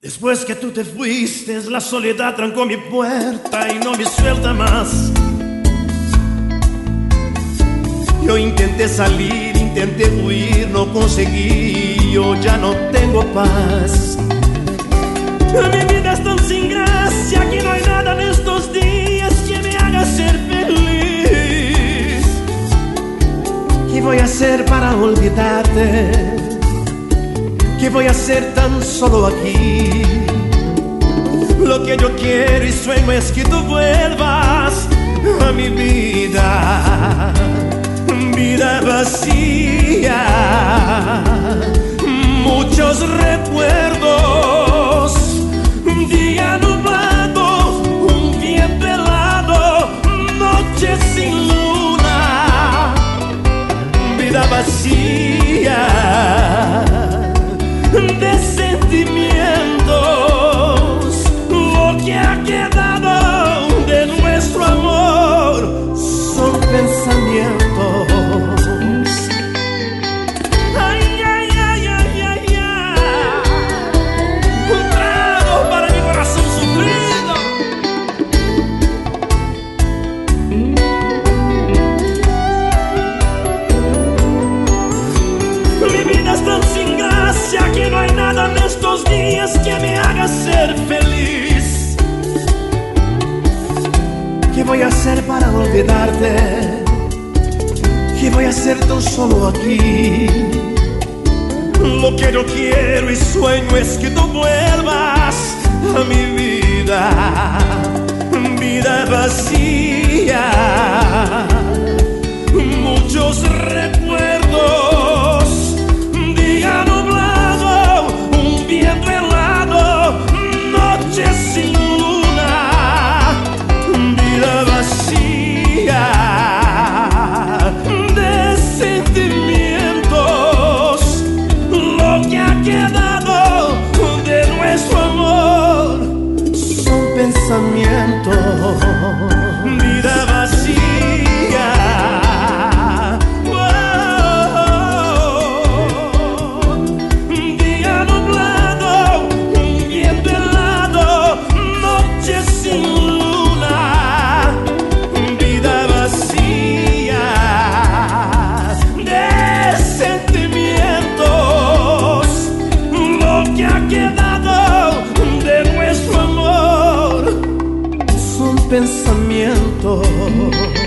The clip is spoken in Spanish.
Después que tú te fuiste, la soledad trancó mi puerta y no me suelta más. Yo intenté salir, intenté huir, no conseguí, yo ya no tengo paz. Mi vida es tan sin gracia que no hay nada en estos días que me haga ser feliz. ¿Qué voy a hacer para olvidarte? ¿Qué voy a hacer tan solo aquí? Lo que yo quiero y sueño es que tú vuelvas a mi vida, vida vacía. Muchos recuerdos, un día nublado, un viento helado, noche sin luna, vida vacía de sentimientos. Lo que ha quedado de nuestro amor son pensamientos. Ay, ay, ay, ay, ay, ay. Un trago para mi corazón sufrido. Mi vida es tan sin gracia que no hay nada en estos días que me haga ser feliz. ¿Qué voy a hacer para olvidarte? ¿Qué voy a hacer tan solo aquí? Lo que yo quiero y sueño es que tú vuelvas a mi vida, vida vacía. Muchos recuerdos, día nublado, un viento helado, noche sin luna, vida vacía de sentimientos. Lo que ha quedado de nuestro amor son pensamientos. Vida vacía. Día nublado, un viento helado, noche sin luna, vida vacía de sentimientos. Lo que ha quedado de nuestro amor son pensamientos.